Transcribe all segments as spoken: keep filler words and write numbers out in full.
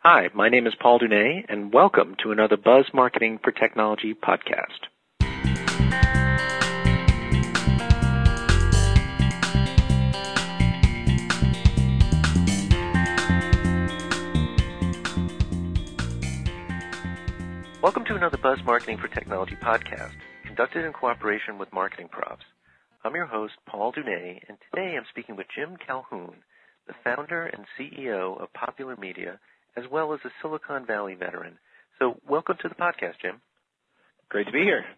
Hi, my name is Paul Dunay, and welcome to another Buzz Marketing for Technology podcast. Welcome to another Buzz Marketing for Technology podcast, conducted in cooperation with Marketing Profs. I'm your host, Paul Dunay, and today I'm speaking with Jim Calhoun, the founder and C E O of Popular Media, as well as a Silicon Valley veteran. So welcome to the podcast, Jim. Great to be here.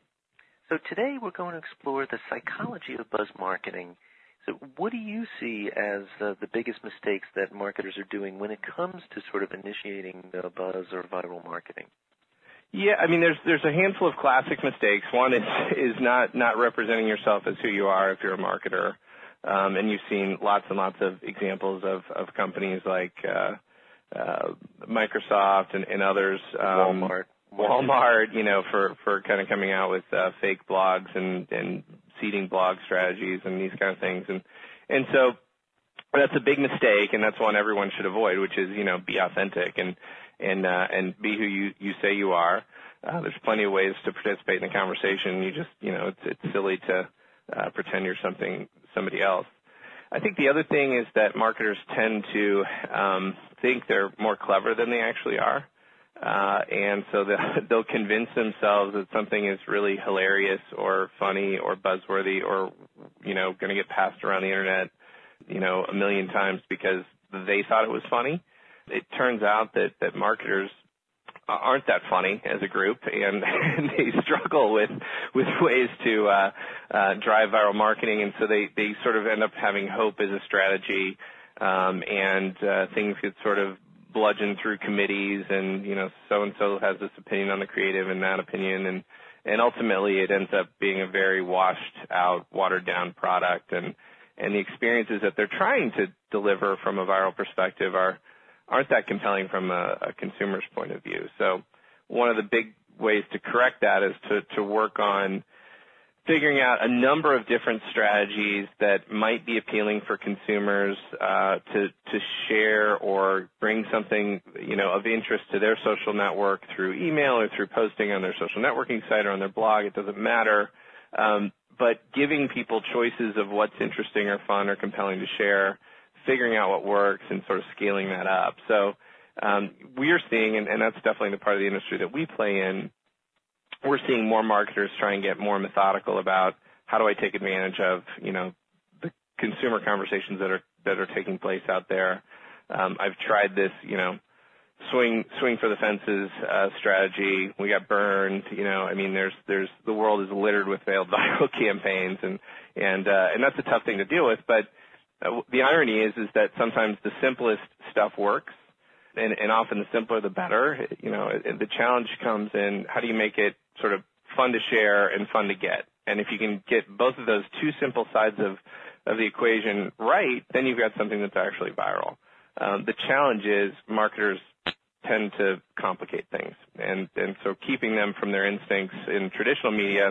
So today we're going to explore the psychology of buzz marketing. So what do you see as uh, the biggest mistakes that marketers are doing when it comes to sort of initiating uh, buzz or viral marketing? Yeah, I mean, there's there's a handful of classic mistakes. One is is not not representing yourself as who you are if you're a marketer, um, and you've seen lots and lots of examples of of companies like uh, uh, Microsoft and, and others, um, Walmart, Walmart, you know, for for kind of coming out with uh, fake blogs and and seeding blog strategies and these kind of things, and and so that's a big mistake, and that's one everyone should avoid, which is, you know, be authentic and and uh, and be who you, you say you are. Uh, there's plenty of ways to participate in the conversation. You just, you know, it's it's silly to uh, pretend you're something somebody else. I think the other thing is that marketers tend to um, think they're more clever than they actually are, uh, and so they'll, they'll convince themselves that something is really hilarious or funny or buzzworthy or, you know, going to get passed around the internet, you know, a million times because they thought it was funny. It turns out that, that marketers aren't that funny as a group, and, and they struggle with with ways to uh, uh, drive viral marketing, and so they, they sort of end up having hope as a strategy, um, and uh, things get sort of bludgeoned through committees, and, you know, so-and-so has this opinion on the creative and that opinion, and, and ultimately it ends up being a very washed-out, watered-down product, and, and the experiences that they're trying to deliver from a viral perspective are aren't that compelling from a, a consumer's point of view. So one of the big ways to correct that is to, to work on figuring out a number of different strategies that might be appealing for consumers uh, to, to share or bring something, you know, of interest to their social network through email or through posting on their social networking site or on their blog. It doesn't matter. Um, but giving people choices of what's interesting or fun or compelling to share, figuring out what works and sort of scaling that up. So um, we are seeing, and, and that's definitely the part of the industry that we play in, we're seeing more marketers try and get more methodical about how do I take advantage of, you know, the consumer conversations that are that are taking place out there. Um, I've tried this, you know, swing swing for the fences uh, strategy. We got burned. You know, I mean, there's there's the world is littered with failed viral campaigns, and and uh, and that's a tough thing to deal with, but Uh, the irony is, is that sometimes the simplest stuff works, and, and often the simpler the better. You know, it, the challenge comes in how do you make it sort of fun to share and fun to get. And if you can get both of those two simple sides of, of the equation right, then you've got something that's actually viral. Um, the challenge is marketers tend to complicate things, and, and so keeping them from their instincts in traditional media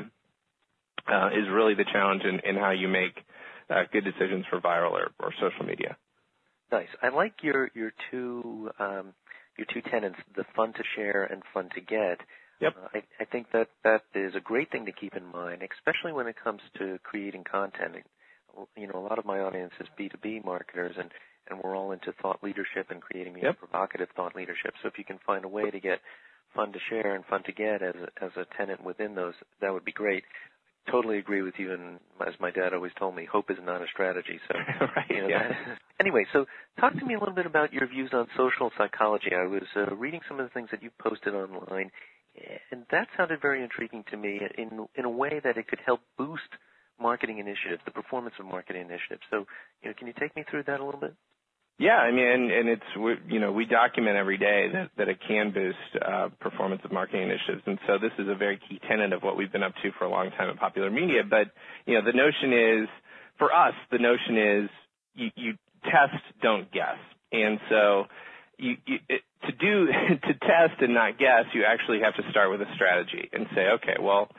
uh, is really the challenge in, in how you make Uh, good decisions for viral or, or social media. Nice. I like your your two um, your two tenets: the fun to share and fun to get. Yep. Uh, I, I think that that is a great thing to keep in mind, especially when it comes to creating content. You know, a lot of my audience is B two B marketers, and and we're all into thought leadership and creating you know, yep. provocative thought leadership. So if you can find a way to get fun to share and fun to get as a, as a tenet within those, that would be great. Totally agree with you, and as my dad always told me, hope is not a strategy. So, right, you know, yeah. that, anyway, so talk to me a little bit about your views on social psychology. I was uh, reading some of the things that you posted online, and that sounded very intriguing to me in in a way that it could help boost marketing initiatives, the performance of marketing initiatives. So, you know, can you take me through that a little bit? Yeah, I mean, and, and it's, you know, we document every day that, that it can boost uh, performance of marketing initiatives. And so this is a very key tenet of what we've been up to for a long time at Popular Media. But, you know, the notion is, for us, the notion is you, you test, don't guess. And so you, you, it, to do, to test and not guess, you actually have to start with a strategy and say, okay, well,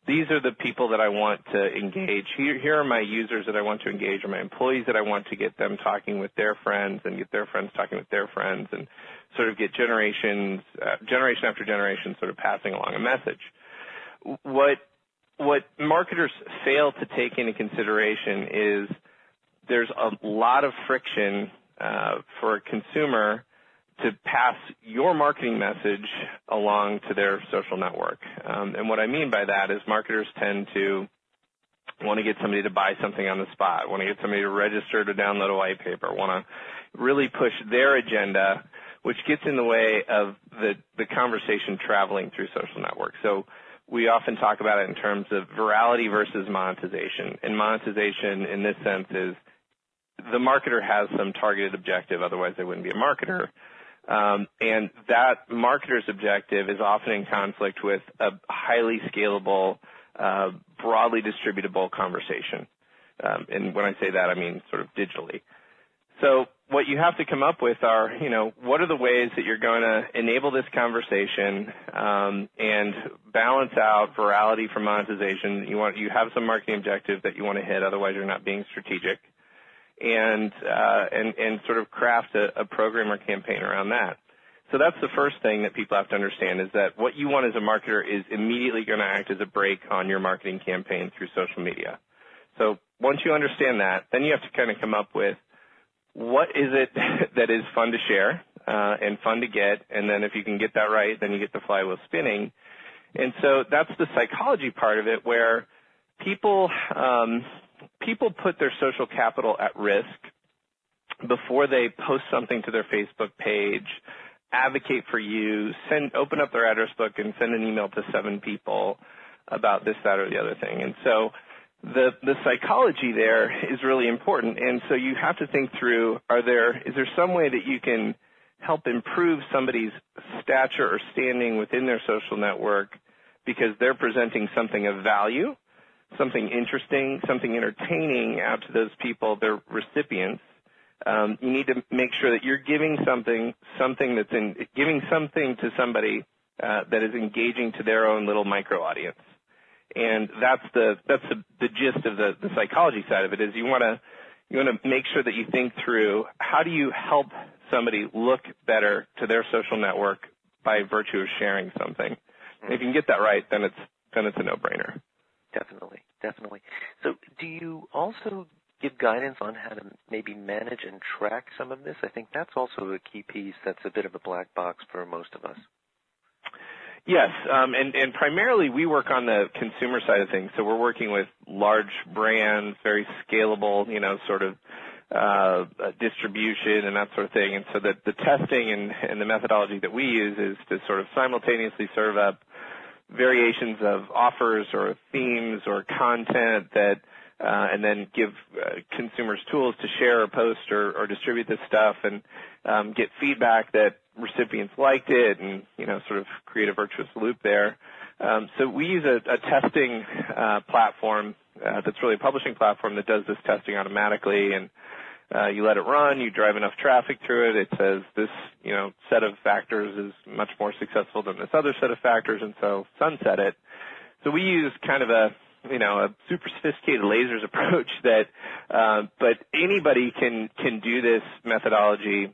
these are the people that I want to engage. Here, here are my users that I want to engage, or my employees that I want to get them talking with their friends and get their friends talking with their friends, and sort of get generations, uh, generation after generation sort of passing along a message. What, what marketers fail to take into consideration is there's a lot of friction uh, for a consumer to pass your marketing message along to their social network. Um, and what I mean by that is marketers tend to want to get somebody to buy something on the spot, want to get somebody to register to download a white paper, want to really push their agenda, which gets in the way of the, the conversation traveling through social networks. So we often talk about it in terms of virality versus monetization. And monetization in this sense is the marketer has some targeted objective, otherwise they wouldn't be a marketer. Um, and that marketer's objective is often in conflict with a highly scalable, uh, broadly distributable conversation. Um, and when I say that, I mean sort of digitally. So what you have to come up with are, you know, what are the ways that you're going to enable this conversation um, and balance out virality from monetization. You want, you have some marketing objective that you want to hit, otherwise you're not being strategic. And, uh, and, and sort of craft a, a program or campaign around that. So that's the first thing that people have to understand, is that what you want as a marketer is immediately going to act as a brake on your marketing campaign through social media. So once you understand that, then you have to kind of come up with what is it that is fun to share uh, and fun to get, and then if you can get that right, then you get the flywheel spinning. And so that's the psychology part of it, where people um, – people put their social capital at risk before they post something to their Facebook page, advocate for you, send, open up their address book and send an email to seven people about this, that, or the other thing. And so the, the psychology there is really important. And so you have to think through, are there, is there some way that you can help improve somebody's stature or standing within their social network because they're presenting something of value, something interesting, something entertaining out to those people, their recipients. Um, you need to make sure that you're giving something, something that's in, giving something to somebody uh, that is engaging to their own little micro audience. And that's the that's the, the gist of the, the psychology side of it. Is you want to you want to make sure that you think through, how do you help somebody look better to their social network by virtue of sharing something. And if you can get that right, then it's then it's a no-brainer. Definitely, definitely. So do you also give guidance on how to maybe manage and track some of this? I think that's also a key piece that's a bit of a black box for most of us. Yes, um, and, and primarily we work on the consumer side of things. So we're working with large brands, very scalable, you know, sort of uh, distribution and that sort of thing. And so the, the testing and, and the methodology that we use is to sort of simultaneously serve up variations of offers or themes or content that, uh, and then give uh, consumers tools to share or post or, or distribute this stuff, and um, get feedback that recipients liked it, and you know, sort of create a virtuous loop there. Um, so we use a, a testing uh, platform uh, that's really a publishing platform that does this testing automatically, and Uh, you let it run, you drive enough traffic through it, it says this, you know, set of factors is much more successful than this other set of factors, and so sunset it. So we use kind of a, you know, a super sophisticated lasers approach that, uh, but anybody can, can do this methodology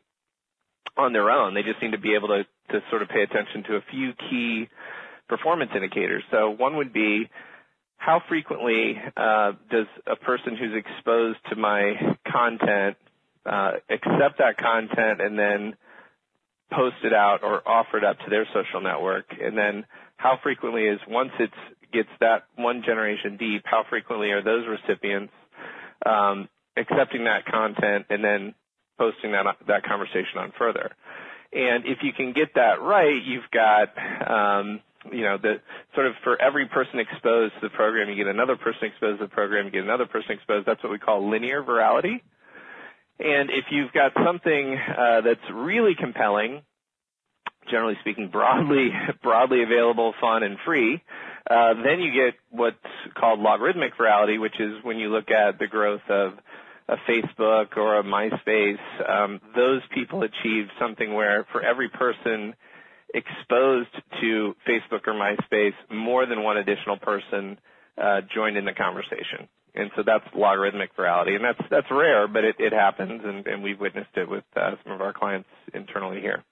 on their own. They just need to be able to, to sort of pay attention to a few key performance indicators. So one would be, how frequently uh, does a person who's exposed to my content uh, accept that content and then post it out or offer it up to their social network? And then how frequently is, once it gets that one generation deep, how frequently are those recipients um, accepting that content and then posting that that conversation on further? And if you can get that right, you've got um, you know, the sort of for every person exposed to the program, you get another person exposed to the program, you get another person exposed. That's what we call linear virality. And if you've got something uh, that's really compelling, generally speaking, broadly broadly available, fun, and free, uh, then you get what's called logarithmic virality, which is when you look at the growth of a Facebook or a MySpace, um, those people achieved something where for every person exposed to Facebook or MySpace, more than one additional person uh, joined in the conversation. And so that's logarithmic virality. And that's that's rare, but it, it happens, and, and we've witnessed it with uh, some of our clients internally here.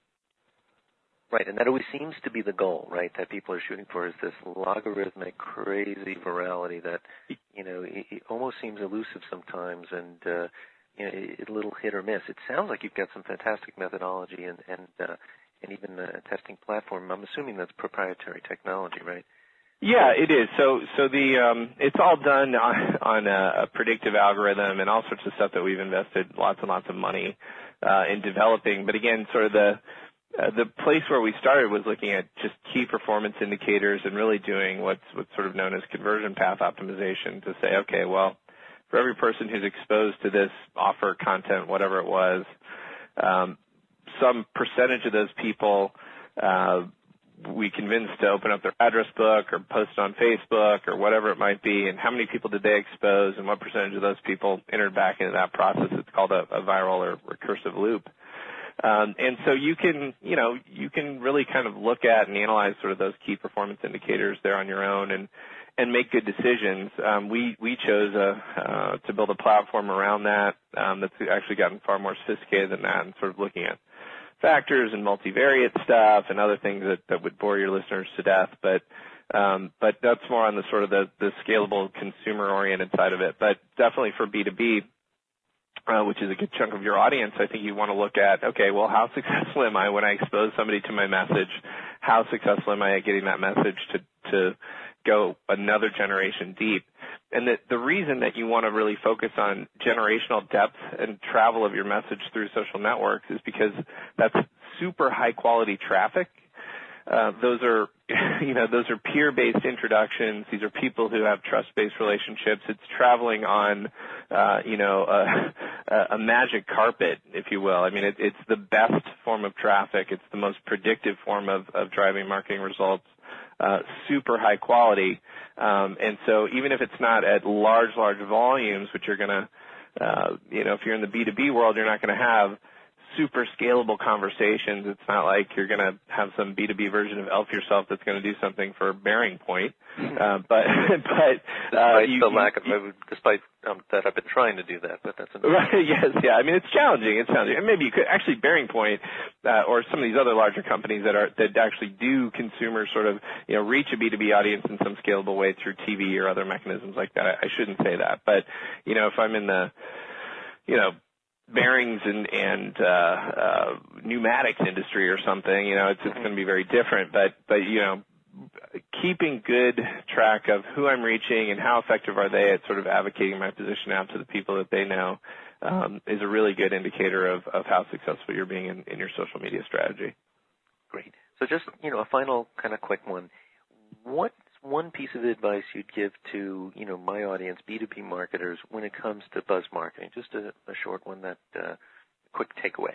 Right, and that always seems to be the goal, right, that people are shooting for, is this logarithmic, crazy virality that, you know, it, it almost seems elusive sometimes, and, uh, you know, it, a little hit or miss. It sounds like you've got some fantastic methodology and, and, uh, and even a testing platform. I'm assuming that's proprietary technology, right? Yeah, it is. So, so the um, it's all done on, on a, a predictive algorithm and all sorts of stuff that we've invested lots and lots of money uh, in developing. But again, sort of the uh, the place where we started was looking at just key performance indicators and really doing what's what's sort of known as conversion path optimization to say, okay, well, for every person who's exposed to this offer, content, whatever it was, um, some percentage of those people uh, we convinced to open up their address book or post on Facebook or whatever it might be, and how many people did they expose and what percentage of those people entered back into that process. It's called a, a viral or recursive loop. Um, and so you can, you know, you can really kind of look at and analyze sort of those key performance indicators there on your own and, and make good decisions. Um, we, we chose a, uh, to build a platform around that um, that's actually gotten far more sophisticated than that, and sort of looking at factors and multivariate stuff and other things that, that would bore your listeners to death. But um, but that's more on the sort of the, the scalable consumer-oriented side of it. But definitely for B two B, uh, which is a good chunk of your audience, I think you want to look at, okay, well, how successful am I when I expose somebody to my message? How successful am I at getting that message to, to go another generation deep? And the, the reason that you want to really focus on generational depth and travel of your message through social networks is because that's super high quality traffic. Uh, those are, you know, those are peer-based introductions. These are people who have trust-based relationships. It's traveling on, uh, you know, a, a magic carpet, if you will. I mean, it, it's the best form of traffic. It's the most predictive form of, of driving marketing results. Uh, super high quality. Um, and so even if it's not at large, large volumes, which you're going to, uh, you know, if you're in the B two B world, you're not going to have super scalable conversations. It's not like you're going to have some B two B version of Elf Yourself that's going to do something for Bearing Point. Uh, but, but, uh, despite you, the lack of, you, despite um, that I've been trying to do that, but that's another. Right, yes, yeah. I mean, it's challenging. It's challenging. And maybe you could actually Bearing Point, uh, or some of these other larger companies that are, that actually do consumer sort of, you know, reach a B two B audience in some scalable way through T V or other mechanisms like that. I, I shouldn't say that. But, you know, if I'm in the, you know, bearings and, and uh, uh, pneumatics industry or something, you know, it's, it's going to be very different. But, but, you know, keeping good track of who I'm reaching and how effective are they at sort of advocating my position out to the people that they know um, is a really good indicator of, of how successful you're being in, in your social media strategy. Great. So just, you know, a final kind of quick one. What's one piece of advice you'd give to, you know, my audience, B two B marketers, when it comes to buzz marketing? Just a, a short one, that uh, quick takeaway.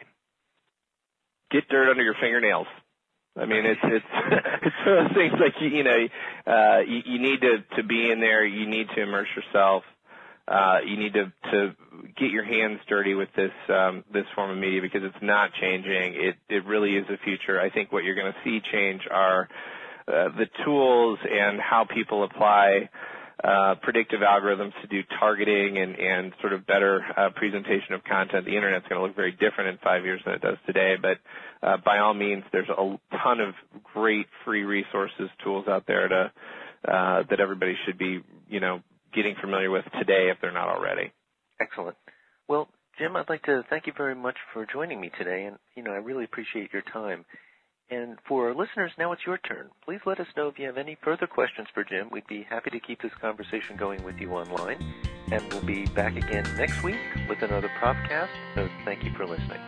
Get dirt under your fingernails. I mean, it's it's it's one of those things like you, you know, uh, you, you need to to be in there. You need to immerse yourself. Uh, you need to to get your hands dirty with this um, this form of media because it's not changing. It it really is the future. I think what you're going to see change are uh, the tools and how people apply uh, predictive algorithms to do targeting and and sort of better uh, presentation of content. The internet's going to look very different in five years than it does today, but Uh, by all means, there's a ton of great free resources, tools out there to uh, that everybody should be, you know, getting familiar with today if they're not already. Excellent. Well, Jim, I'd like to thank you very much for joining me today, and you know, I really appreciate your time. And for our listeners, now it's your turn. Please let us know if you have any further questions for Jim. We'd be happy to keep this conversation going with you online, and we'll be back again next week with another Profcast. So thank you for listening.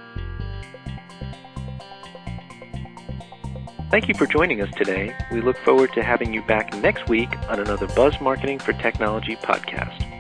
Thank you for joining us today. We look forward to having you back next week on another Buzz Marketing for Technology podcast.